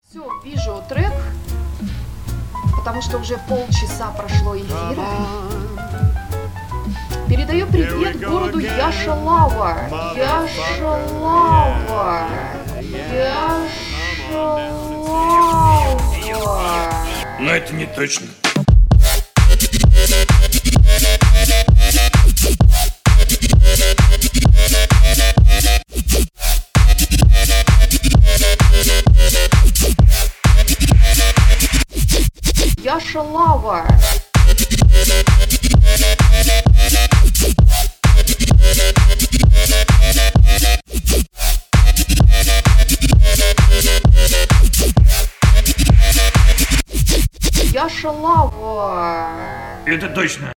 Все, вижу трек, потому что уже полчаса прошло эфира. Передаю привет городу Яшалава. Яшалава. Яшалава. Но это не точно. Яшалава. Яшалава. Это точно.